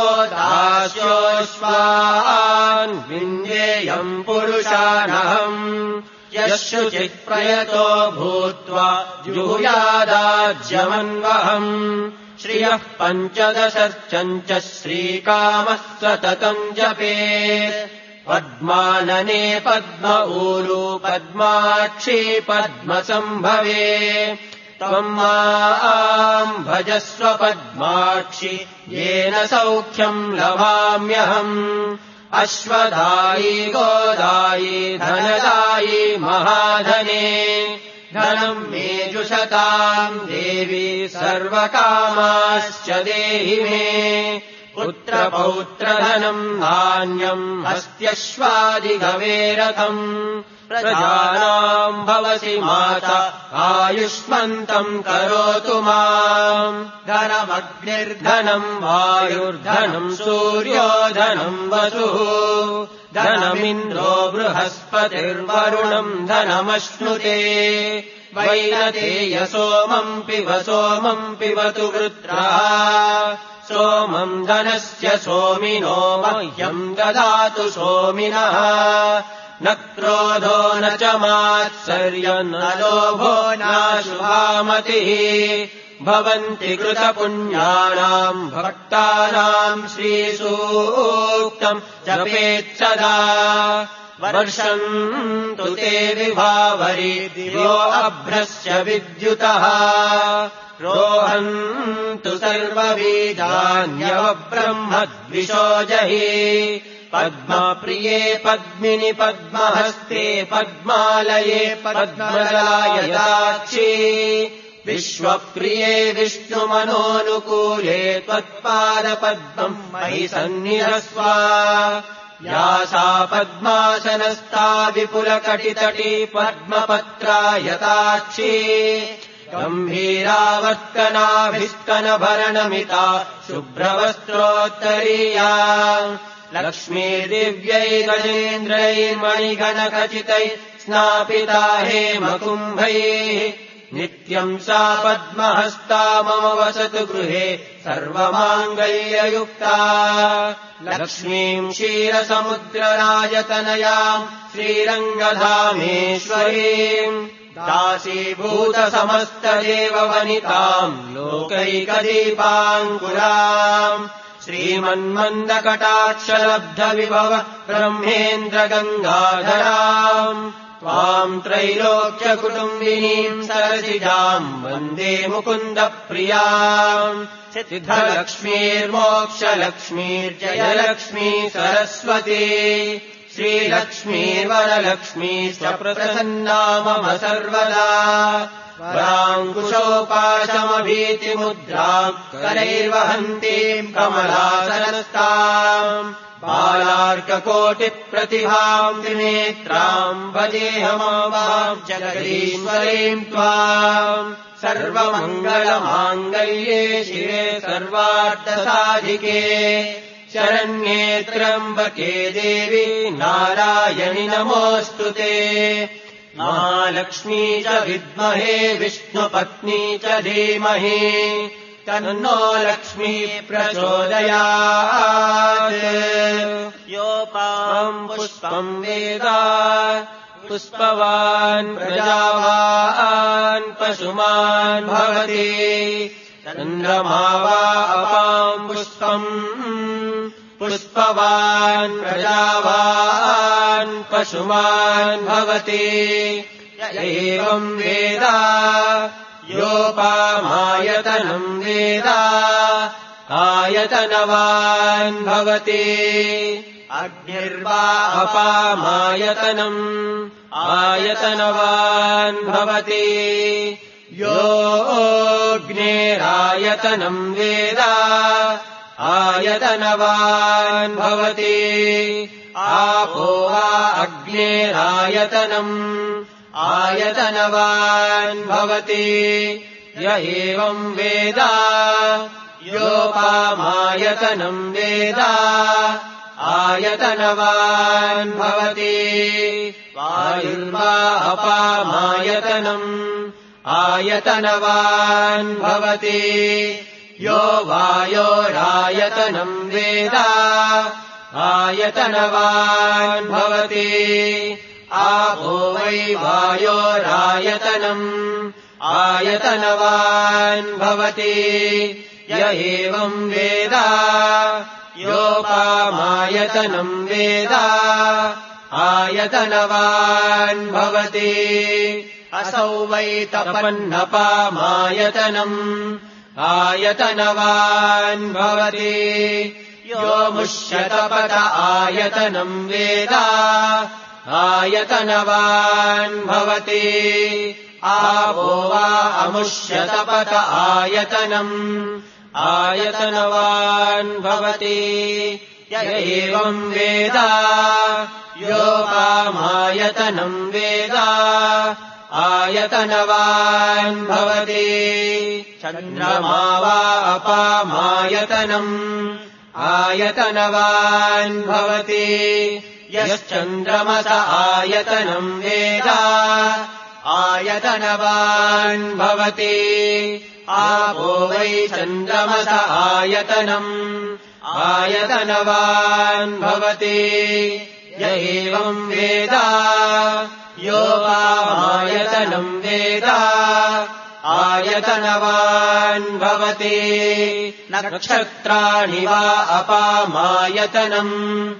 दास्योऽश्वान् विन्देयम् पुरुषानहम् यः शुचिप्रयतो भूत्वा जुहुयादाज्यमन्वहम् श्रियः 15 च श्रीकामः सततम् जपेत् पद्मानने पद्म ऊरू पद्माक्षी पद्मसम्भवे त्वम् माम् भजस्व पद्माक्षि येन सौख्यम् लभाम्यहम् अश्वदायी गोदायी धनदायी महाधने धनम् मे जुषताम् देवी सर्वकामाश्च देहि मे पुत्रपौत्रधनम् धान्यम् हस्त्यश्वादिगवेरथम् प्रजानाम् भवसि माता आयुष्मन्तम् करोतु माम् धनमग्निर्धनम् वायुर्धनम् सूर्यो धनम् वसुः धनमिन्द्रो बृहस्पतिर्वरुणम् धनमश्नुते वैनतेय सोमम् पिबतु वृत्रः सोमम् धनस्य सोमिनो मह्यम् ददातु सोमिनः न क्रोधो न च मात्सर्यम् न लोभो नाशुभामतिः भवन्ति कृतपुण्यानाम् भक्तानाम् श्रीसूक्तम् जपेत्सदा वर्षन्तु ते विभावरि दिवो अभ्रस्य विद्युतः रोहन्तु सर्वबीजान्यवब्रह्मद्विषो जहि पद्मप्रिये पद्मिनि पद्महस्ते पद्मालये पद्मदलायताक्षी विश्वप्रिये विष्णुमनोनुकूले त्वत्पादपद्मम् मयि सन्निधस्व या सा पद्मासनस्था विपुलकटितटी पद्मपत्रायताक्षी गम्भीरावर्तनाभिष्कनभरणमिता शुभ्रवस्त्रोत्तरीया लक्ष्मीर्दिव्यैर्गजेन्द्रैर्मणिगणखचितैः स्नापिता हेमकुम्भैः नित्यम् सा पद्महस्ता मम वसतु गृहे सर्वमाङ्गल्ययुक्ता लक्ष्मीम् क्षीरसमुद्रराजतनयाम् श्रीरङ्गधामेश्वरीम् दासीभूतसमस्तदेववनिताम् लोकैकदीपाङ्कुराम् श्रीमन्मन्दकटाक्षलब्धविभव ब्रह्मेन्द्रगङ्गाधराम् त्वाम् त्रैलोक्यकुटुम्बिनीम् सरसिजाम् वन्दे मुकुन्दप्रियाम् सिद्धलक्ष्मीर्मोक्षलक्ष्मीर्जयलक्ष्मी सरस्वती श्रीलक्ष्मीर्वरलक्ष्मीश्च प्रसन्ना मम सर्वदा वराङ्कुशोपाशमभीतिमुद्राम् करैर्वहन्तीम् कमलासनस्ताम् बालार्ककोटिप्रतिभाम् त्रिनेत्राम् भजेऽहमाम् जगदीश्वरीम् त्वाम् सर्वमङ्गलमाङ्गल्ये शिवे सर्वार्थसाधिके शरण्ये त्र्यम्बके देवी नारायणि नमोऽस्तु ते महालक्ष्मी च विद्महे विष्णुपत्नी च धीमहि तन्नो लक्ष्मीः प्रचोदयात्। योपाम् पुष्पम् वेद पुष्पवान् प्रजावान् पशुमान् भवति चन्द्रमा वा अपाम् पुष्पम् पुष्पवान् प्रजावान् पशुमान् भवति एवम् वेद योपामायतनम् वेद आयतनवान् भवति अग्निर्वा अपामायतनम् आयतनवान् भवति योऽग्नेरायतनम् वेद आयतनवान् भवति आपो वा अग्नेरायतनम् आयतनवान् भवति य एवम् वेद योपामायतनम् वेद आयतनवान् भवति वायुर्वा अपामायतनम् आयतनवान् भवति यो वायोरायतनम् वेद आयतनवान् भवति आपो वै वायोरायतनम् आयतनवान् भवति य एवम् वेद योपामायतनम् वेद आयतनवान् भवति असौ वै तपन्नपामायतनम् आयतनवान् भवति यो मुष्यतपत आयतनम् वेद आयतनवान् भवति आपो वा अमुष्यतपत आयतनम् आयतनवान् भवति य एवम् वेद योपामायतनम् वेद आयतनवान् भवति चन्द्रमा वा अपामायतनम् आयतनवान् भवति यश्चन्द्रमस आयतनम् वेद आयतनवान् भवति आपो वै चन्द्रमस आयतनम् आयतनवान् भवति य एवम् वेद योपामायतनम् वेद आयतनवान् भवति नक्षत्राणि वा अपामायतनम्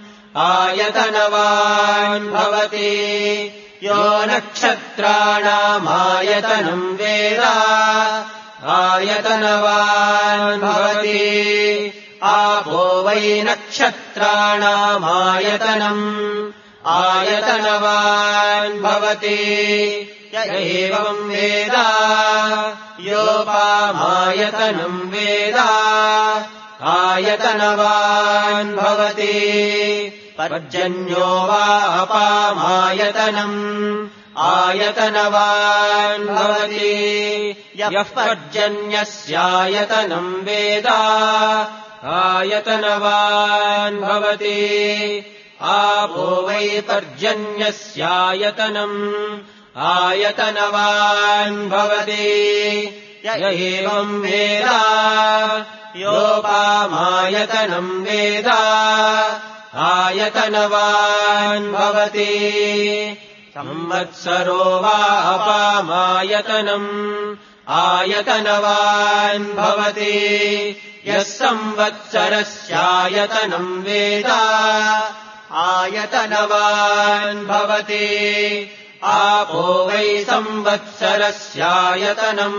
आयतनवान् भवति यो नक्षत्राणामायतनम् वेद आयतनवान् भवति आपो वै नक्षत्राणामायतनम् आयतनवान् भवति य एवम् वेद योपामायतनम् वेद आयतनवान् भवति पर्जन्यो वा अपामायतनम् आयतनवान् भवति यः पर्जन्यस्यायतनम् वेद आयतनवान् भवति आपो वै पर्जन्यस्यायतनम् आयतनवान् भवति य एवम् वेद योपामायतनम् वेद आयतनवान् भवति संवत्सरो वा अपामायतनम् आयतनवान् भवति यः संवत्सरस्यायतनम् वेद आयतनवान् भवति आपो वै संवत्सरस्यायतनम्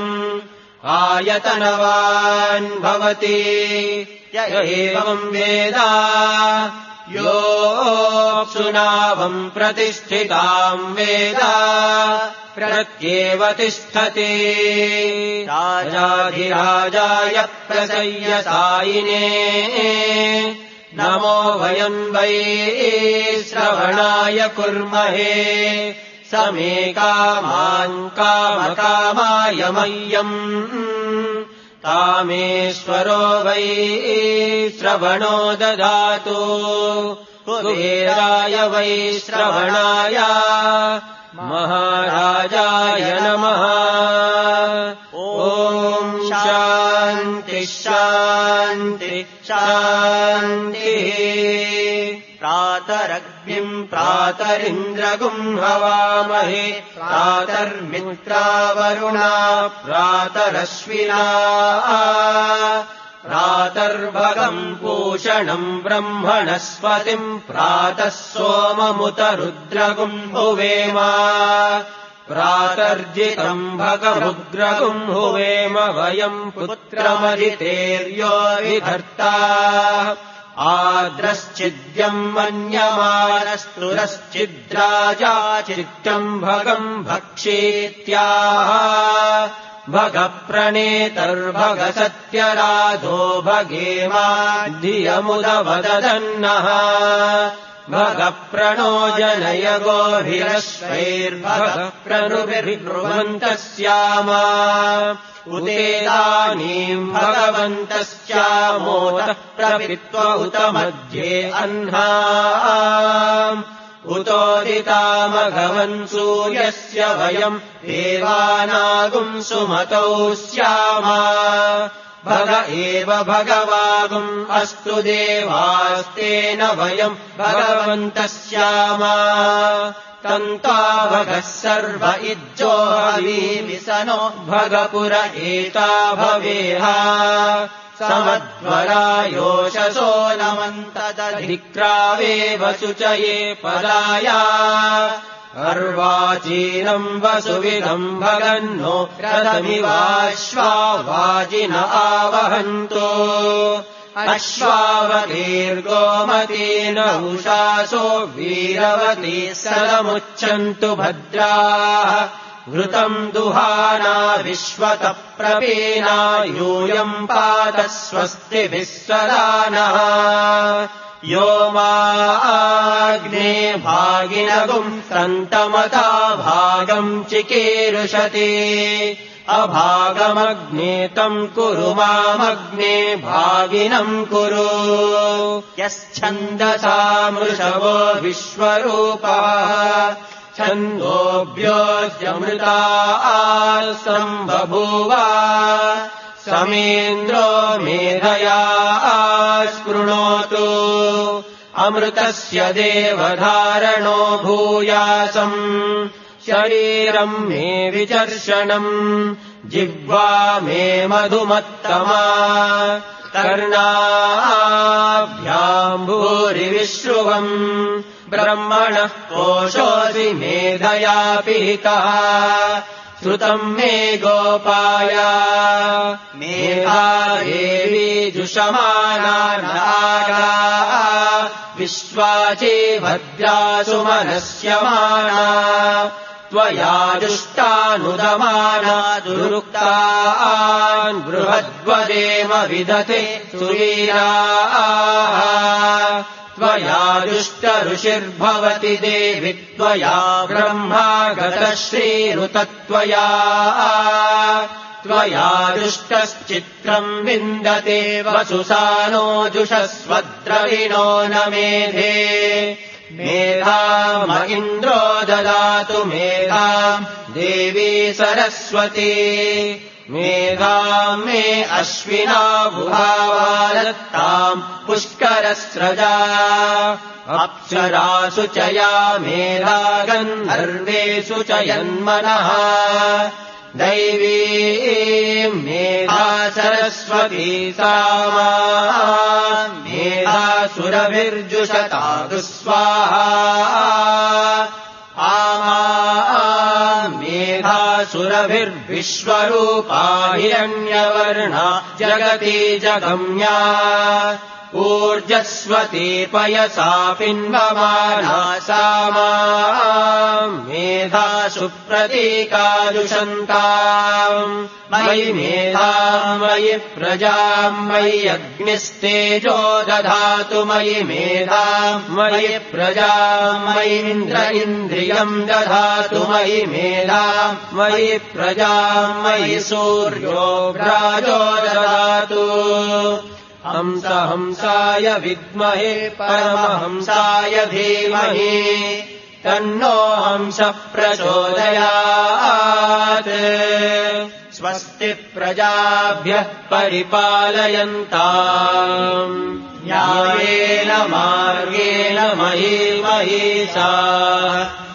आयतनवान् भवति य एवम् वेद योऽप्सुनावम् प्रतिष्ठिताम् वेद प्रत्येव तिष्ठति राजाधिराजाय प्रसय्यसायिने नमो वयम् वै श्रवणाय कुर्महे समे कामान् कामकामाय मह्यम् कामेश्वरो वै श्रवणो ददातु कुबेराय वै श्रवणाय महाराजाय प्रातरिन्द्रगुं हवामहे प्रातर्मित्रावरुणा प्रातरश्विना प्रातर्भगम् पूषणम् ब्रह्मणस्पतिम् प्रातः सोममुत रुद्रगुम् हुवेम प्रातर्जितम् भगमुग्रगुम् हुवेम वयम् पुत्रमजितेर्यो विधर्ता आद्रश्चिद्यम् मन्यमानस्तुरश्चिद्राजा चित्तम् भगम् भक्षीत्याह भगप्रणेतर्भगसत्यराधो भगेमाद्धियमुदवदन्नः भगप्रणो जनय गोभिरश्वैर्भगप्रनुभिर्ब्रुवन्तस्याम उतेदानीम् भगवन्तस्यामोतः प्रपित्व उत मध्ये अह्ना उतोदितामघवन् सूर्यस्य वयम् देवानागुम् सुमतौ स्याम भग एव भगवागुम् अस्तु देवास्तेन वयम् भगवन्तः स्याम तन्ता भगः सर्व इज्जो हवीमिसनो भगपुर एता भवेह समध्वरायोषसो नमन्तदधिक्रावे वसुचये पदाया अर्वाचीनम् वसुविदम् भगन्नो रथमिवाश्वा वाजिन आवहन्तो अश्वावतीर्गोमतीन उषासो वीरवती सदमुच्छन्तु भद्राः घृतम् दुहाना विश्वतः प्रपीना यूयम् पातः स्वस्तिभिः सदा नः यो माग्ने भागिनगुम् सन्तमता भागम् चिकीर्षति अभागमग्ने तम् कुरु मामग्ने भागिनम् कुरु यश्छन्दसामृषवो विश्वरूपाः छन्दोभ्योऽस्यमृता सम्बभूव समेन्द्रो मेधया स्पृणोतु अमृतस्य देवधारणो भूयासम् शरीरम् मे विचर्षणम् जिह्वा मे मधुमत्तमा कर्णाभ्याम् भूरिविश्रुवम् ब्रह्मणः कोशोऽसि मेधया पिहितः श्रुतम् मे गोपाय मेधा देवी जुषमाना नागा विश्वाची भद्रासु मनस्यमाना त्वया जुष्टानुदमाना दुरुक्तान् बृहद्वदेम विदते सुवीराः त्वया जुष्टऋषिर्भवति देवि त्वया ब्रह्मा गतः श्रीरुतत्वया त्वया जुष्टश्चित्रम् विन्दते वसुसानो जुषस्वद्रविणो न मेधे मेधाम इन्द्रो ददातु मेधाम् देवी सरस्वती मेधाम् मे अश्विना बुधावादत्ताम् पुष्करस्रजा अप्सरासु च या मेधा गन्धर्वेषु च यन्मनः दैवी मेधा सरस्वती सामा मेधा सुरभिर्जुषतादु स्वाहा आमा मेधा सुरभिर्विश्वरूपा हिरण्यवर्णा जगति जगम्या ऊर्जस्वती पयसा पिन्वमाना सामा मेधा सुप्रतीकादुषन्ताम् मयि मेधाम् मयि प्रजाम् मयि अग्निस्तेजो दधातु मयि मेधाम् मयि प्रजाम् मयीन्द्र इन्द्रियम् दधातु मयि मेधाम् मयि प्रजाम् मयि सूर्यो व्राजो ददातु हंसाय विद्महे परमहंसाय धीमहि तन्नो हंसः प्रचोदयात् स्वस्ति प्रजाभ्यः परिपालयन्ताम् न्यायेन मार्गेण महीमहीषाः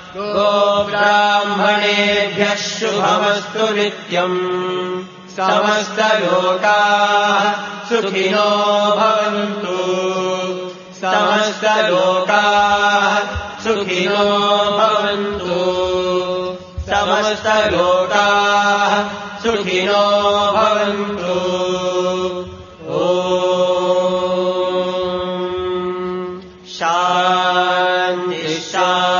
गोब्राह्मणेभ्यः शुभमस्तु नित्यम् समस्तलोकाः सुखिनो भवन्तु समस्तलोकाः सुखिनो भवन्तु समस्तलोकाः सुखिनो भवन्तु ॐ शान्ति शान्ति